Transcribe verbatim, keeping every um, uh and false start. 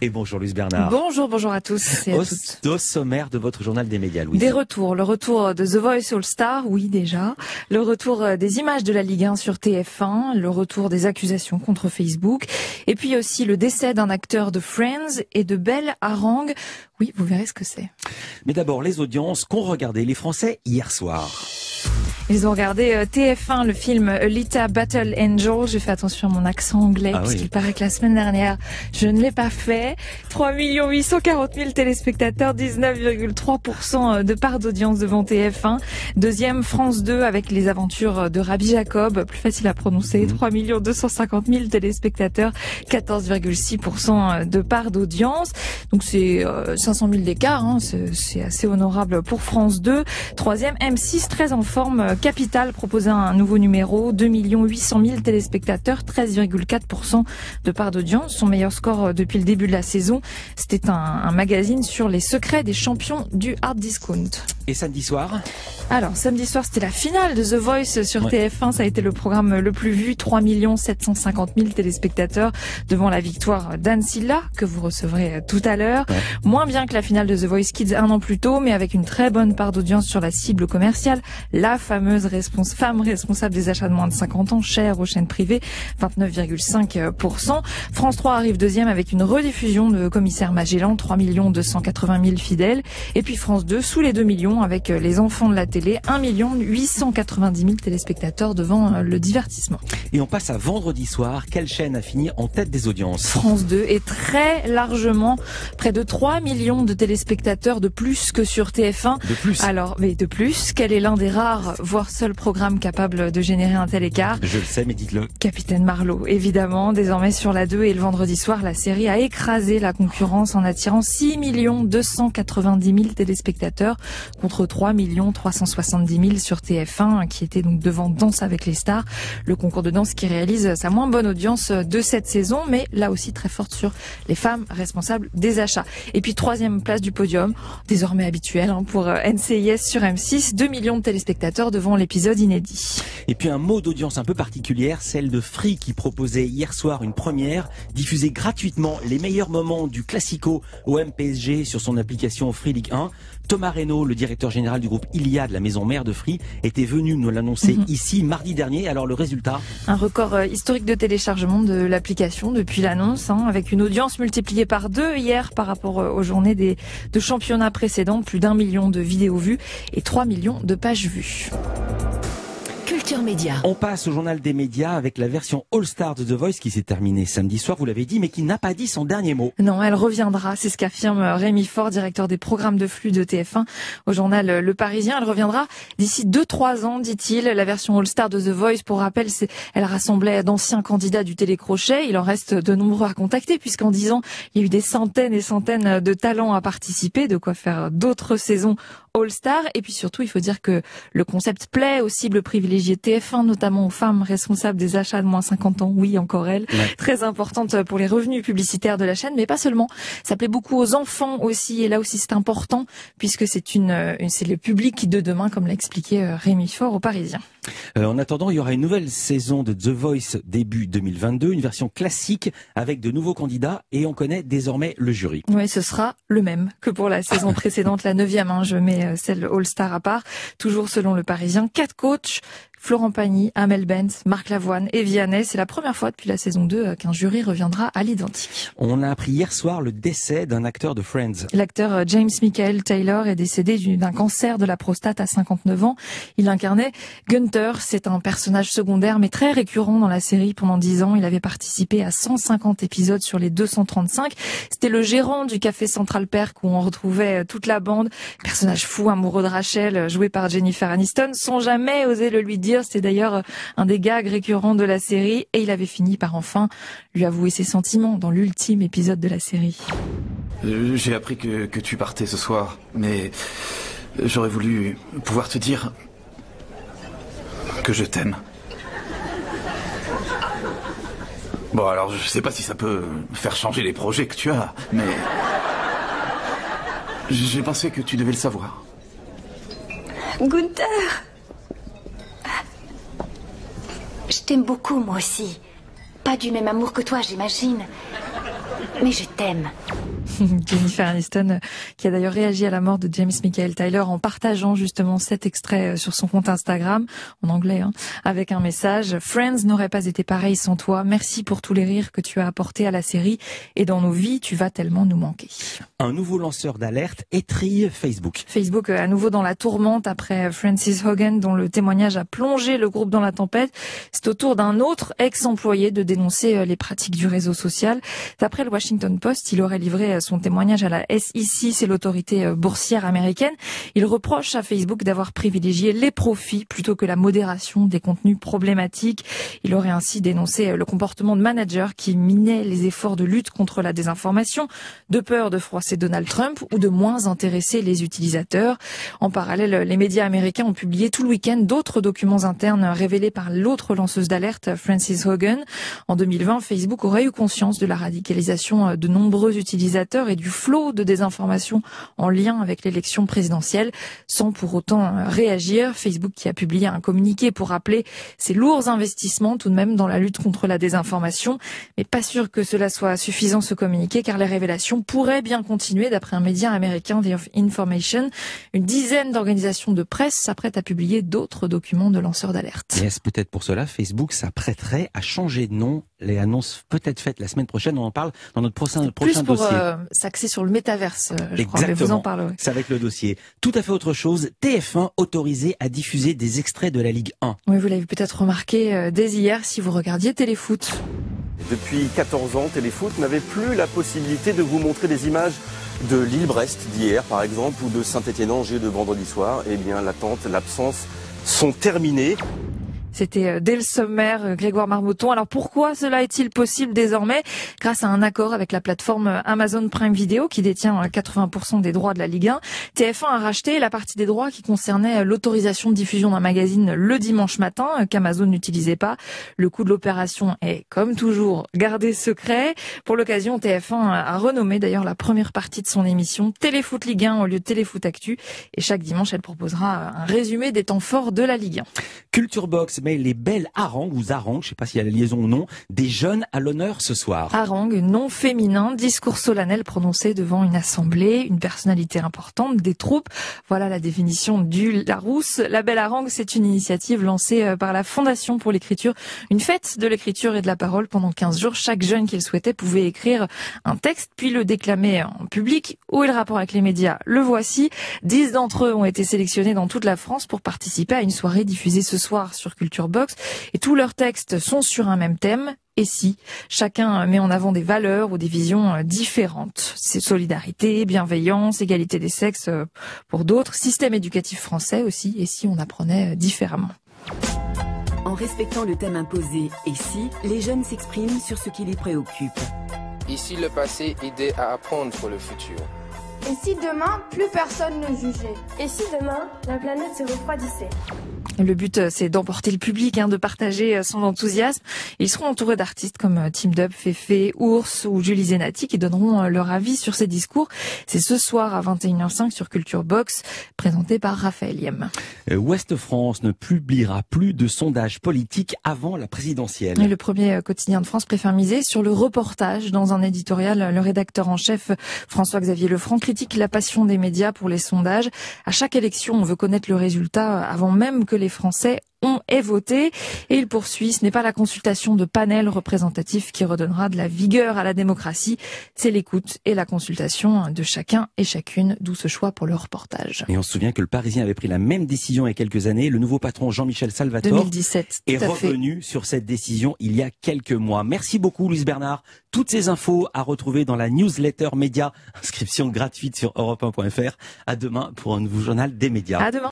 Et bonjour Louise Bernard. Bonjour, bonjour à tous et à Au, toutes. au sommaire de votre journal des médias, Louise. Des retours, le retour de The Voice All Star, oui déjà, le retour des images de la Ligue un sur T F un, le retour des accusations contre Facebook, et puis aussi le décès d'un acteur de Friends et de Belle Harangue. Oui, vous verrez ce que c'est. Mais d'abord, les audiences qu'ont regardé les Français hier soir. Ils ont regardé T F un, le film Alita Battle Angel. J'ai fait attention à mon accent anglais, ah puisqu'il oui. paraît que la semaine dernière, je ne l'ai pas fait. trois millions huit cent quarante mille téléspectateurs, dix-neuf virgule trois pour cent de part d'audience devant T F un. Deuxième, France deux, avec les aventures de Rabbi Jacob, plus facile à prononcer, mmh. trois millions deux cent cinquante mille téléspectateurs, quatorze virgule six pour cent de part d'audience. Donc c'est euh, cinq cent mille d'écart, hein, c'est assez honorable pour France deux. Troisième, M six, très en forme, Capital proposait un nouveau numéro, deux millions huit cent mille téléspectateurs, treize virgule quatre pour cent de part d'audience. Son meilleur score depuis le début de la saison, c'était un, un magazine sur les secrets des champions du hard discount. Et samedi soir ? Alors, samedi soir, c'était la finale de The Voice sur ouais. T F un. Ça a été le programme le plus vu, trois millions sept cent cinquante mille téléspectateurs devant la victoire d'Anne Silla, que vous recevrez tout à l'heure. Ouais. Moins bien que la finale de The Voice Kids un an plus tôt, mais avec une très bonne part d'audience sur la cible commerciale. La fameuse respons- femme responsable des achats de moins de cinquante ans, chère aux chaînes privées, vingt-neuf virgule cinq pour cent. France trois arrive deuxième avec une rediffusion de Commissaire Magellan, trois millions deux cent quatre-vingt mille fidèles. Et puis France deux, sous les deux millions, avec les enfants de la télé, un million huit cent quatre-vingt-dix mille téléspectateurs devant le divertissement. Et on passe à vendredi soir. Quelle chaîne a fini en tête des audiences ? France deux, et très largement, près de trois millions de téléspectateurs de plus que sur T F un. De plus ? Alors, mais de plus, quel est l'un des rares, voire seul programme capable de générer un tel écart ? Je le sais, mais dites-le. Capitaine Marlowe, évidemment. Désormais sur la deux, et le vendredi soir, la série a écrasé la concurrence en attirant six millions deux cent quatre-vingt-dix mille téléspectateurs contre trois millions trois cent soixante-dix mille sur T F un, qui était donc devant Danse avec les stars, le concours de danse qui réalise sa moins bonne audience de cette saison, mais là aussi très forte sur les femmes responsables des achats. Et puis troisième place du podium, désormais habituel hein, pour N C I S sur M six, deux millions de téléspectateurs devant l'épisode inédit. Et puis un mot d'audience un peu particulière, celle de Free qui proposait hier soir une première, diffuser gratuitement les meilleurs moments du Classico au M P S G sur son application Free Ligue un. Thomas Reynaud, le directeur général du groupe Iliad, la maison mère de Free, était venu nous l'annoncer mmh. ici mardi dernier. Alors le résultat ? Un record euh, historique de téléchargement de l'application depuis l'annonce, hein, avec une audience multipliée par deux hier par rapport euh, aux journées des, de championnat précédents. Plus d'un million de vidéos vues et trois millions de pages vues. Culture Média. On passe au journal des médias avec la version All Star de The Voice qui s'est terminée samedi soir, vous l'avez dit, mais qui n'a pas dit son dernier mot. Non, elle reviendra, c'est ce qu'affirme Rémi Faure, directeur des programmes de flux de T F un au journal Le Parisien. Elle reviendra d'ici deux trois ans, dit-il. La version All Star de The Voice, pour rappel, c'est, elle rassemblait d'anciens candidats du télécrochet. Il en reste de nombreux à contacter, puisqu'en dix ans, il y a eu des centaines et centaines de talents à participer, de quoi faire d'autres saisons All Star. Et puis surtout, il faut dire que le concept plaît aux cibles privilégiées T F un, notamment aux femmes responsables des achats de moins cinquante ans. Oui, encore elles. Ouais. Très importante pour les revenus publicitaires de la chaîne, mais pas seulement. Ça plaît beaucoup aux enfants aussi. Et là aussi, c'est important, puisque c'est une, une c'est le public de demain, comme l'a expliqué Rémi Faure au Parisien. Euh, en attendant, il y aura une nouvelle saison de The Voice début deux mille vingt-deux, une version classique avec de nouveaux candidats, et on connaît désormais le jury. Oui, ce sera le même que pour la saison précédente, la neuvième. Hein, je mets celle All Star à part. Toujours selon le Parisien, quatre coachs. Florent Pagny, Amel Bent, Marc Lavoine et Vianney. C'est la première fois depuis la saison deux qu'un jury reviendra à l'identique. On a appris hier soir le décès d'un acteur de Friends. L'acteur James Michael Taylor est décédé d'un cancer de la prostate à cinquante-neuf ans. Il incarnait Gunther. C'est un personnage secondaire mais très récurrent dans la série pendant dix ans. Il avait participé à cent cinquante épisodes sur les deux cent trente-cinq. C'était le gérant du café Central Perk où on retrouvait toute la bande. Personnage fou, amoureux de Rachel, joué par Jennifer Aniston, sans jamais oser le lui dire. C'était d'ailleurs un des gags récurrents de la série, et il avait fini par enfin lui avouer ses sentiments dans l'ultime épisode de la série. Euh, j'ai appris que, que tu partais ce soir, mais j'aurais voulu pouvoir te dire que je t'aime. Bon, alors je sais pas si ça peut faire changer les projets que tu as, mais j'ai pensé que tu devais le savoir. Gunther! Je t'aime beaucoup, moi aussi. Pas du même amour que toi, j'imagine. Mais je t'aime. Jennifer Aniston, qui a d'ailleurs réagi à la mort de James Michael Tyler en partageant justement cet extrait sur son compte Instagram, en anglais, hein, avec un message « Friends n'aurait pas été pareil sans toi. Merci pour tous les rires que tu as apportés à la série et dans nos vies, tu vas tellement nous manquer. » Un nouveau lanceur d'alerte étrille Facebook. Facebook à nouveau dans la tourmente après Frances Haugen, dont le témoignage a plongé le groupe dans la tempête. C'est au tour d'un autre ex-employé de dénoncer les pratiques du réseau social. D'après le Washington Post, il aurait livré son témoignage à la S E C, c'est l'autorité boursière américaine. Il reproche à Facebook d'avoir privilégié les profits plutôt que la modération des contenus problématiques. Il aurait ainsi dénoncé le comportement de managers qui minaient les efforts de lutte contre la désinformation, de peur de froisser Donald Trump ou de moins intéresser les utilisateurs. En parallèle, les médias américains ont publié tout le week-end d'autres documents internes révélés par l'autre lanceuse d'alerte, Frances Haugen. En deux mille vingt, Facebook aurait eu conscience de la radicalisation de nombreux utilisateurs et du flot de désinformation en lien avec l'élection présidentielle, sans pour autant réagir. Facebook qui a publié un communiqué pour rappeler ses lourds investissements tout de même dans la lutte contre la désinformation, mais pas sûr que cela soit suffisant ce communiqué, car les révélations pourraient bien continuer. D'après un média américain, The Information, une dizaine d'organisations de presse s'apprêtent à publier d'autres documents de lanceurs d'alerte. Et est-ce peut-être pour cela Facebook s'apprêterait à changer de nom? Les annonces peut-être faites la semaine prochaine, on en parle dans notre prochain, prochain Plus pour, dossier. Euh, s'axer sur le métaverse, je Exactement. crois, mais vous en parlerez. C'est avec le dossier. Tout à fait autre chose, T F un autorisé à diffuser des extraits de la Ligue un. Oui, vous l'avez peut-être remarqué euh, dès hier si vous regardiez Téléfoot. Depuis quatorze ans, Téléfoot n'avait plus la possibilité de vous montrer des images de Lille-Brest d'hier, par exemple, ou de Saint-Étienne-Angers de vendredi soir. Eh bien, l'attente, l'absence sont terminées. C'était dès le sommaire, Grégoire Marmotton. Alors pourquoi cela est-il possible désormais? Grâce à un accord avec la plateforme Amazon Prime Video qui détient quatre-vingts pour cent des droits de la Ligue un. T F un a racheté la partie des droits qui concernait l'autorisation de diffusion d'un magazine le dimanche matin qu'Amazon n'utilisait pas. Le coût de l'opération est, comme toujours, gardé secret. Pour l'occasion, T F un a renommé d'ailleurs la première partie de son émission Téléfoot Ligue un au lieu de Téléfoot Actu. Et chaque dimanche, elle proposera un résumé des temps forts de la Ligue un. Culture Box met les belles harangues ou zarangues, je sais pas s'il y a la liaison ou non, des jeunes à l'honneur ce soir. Harangue, nom féminin, discours solennel prononcé devant une assemblée, une personnalité importante, des troupes. Voilà la définition du Larousse. La belle harangue, c'est une initiative lancée par la Fondation pour l'écriture, une fête de l'écriture et de la parole pendant quinze jours. Chaque jeune qui le souhaitait pouvait écrire un texte, puis le déclamer en public. Où est le rapport avec les médias? Le voici. Dix d'entre eux ont été sélectionnés dans toute la France pour participer à une soirée diffusée ce soir sur Culture Box. Et tous leurs textes sont sur un même thème. Et si chacun met en avant des valeurs ou des visions différentes, c'est solidarité, bienveillance, égalité des sexes pour d'autres, système éducatif français aussi, et si on apprenait différemment. En respectant le thème imposé, et si, les jeunes s'expriment sur ce qui les préoccupe. Ici le passé aidait à apprendre pour le futur. Et si demain, plus personne ne jugeait? Et si demain, la planète se refroidissait? Le but, c'est d'emporter le public, hein, de partager son enthousiasme. Ils seront entourés d'artistes comme Team Dub, Féfé, Ours ou Julie Zenati qui donneront leur avis sur ces discours. C'est ce soir à vingt et une heures cinq sur Culture Box, présenté par Raphaël Yem. Ouest France ne publiera plus de sondages politiques avant la présidentielle. Et le premier quotidien de France préfère miser sur le reportage. Dans un éditorial, le rédacteur en chef François-Xavier Lefranc critique la passion des médias pour les sondages. À chaque élection, on veut connaître le résultat avant même que les Français ont et voté. Et il poursuit, ce n'est pas la consultation de panels représentatifs qui redonnera de la vigueur à la démocratie, c'est l'écoute et la consultation de chacun et chacune, d'où ce choix pour le reportage. Et on se souvient que le Parisien avait pris la même décision il y a quelques années. Le nouveau patron Jean-Michel Salvatore deux mille dix-sept, est revenu sur cette décision il y a quelques mois. Merci beaucoup Louise Bernard. Toutes ces infos à retrouver dans la newsletter média. Inscription gratuite sur europe un point f r. À demain pour un nouveau journal des médias. À demain.